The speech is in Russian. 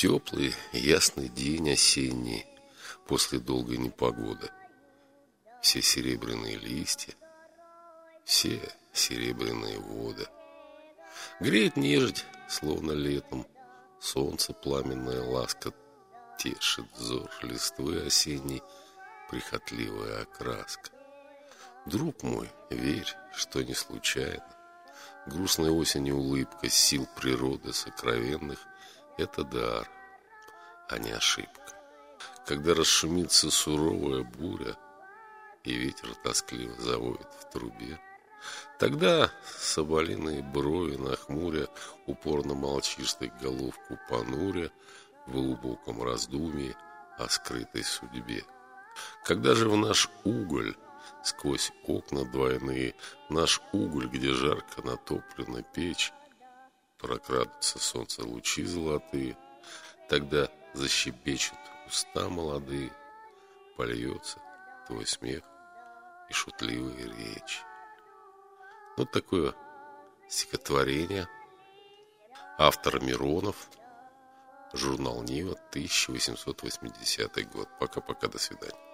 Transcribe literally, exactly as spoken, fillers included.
Теплый, ясный день осенний после долгой непогоды. Все серебряные листья, все серебряные воды. Греет нежить, словно летом, солнце пламенная ласка тешит взор листвы осенней, прихотливая окраска. Друг мой, верь, что не случайно. Грустная осень улыбка сил природы сокровенных — это дар, а не ошибка. Когда расшумится суровая буря и ветер тоскливо завоет в трубе, тогда соболиные брови нахмуря упорно молчишь ты, головку понуря, в глубоком раздумье о скрытой судьбе. Когда же в наш уголь, сквозь окна двойные, наш уголь, где жарко натоплена печь, прокрадутся солнце лучи золотые, тогда защебечут уста молодые, польется твой смех и шутливые речи. Вот такое стихотворение. Автор Миронов. Журнал «Нива», тысяча восемьсот восьмидесятый год. Пока-пока, до свидания.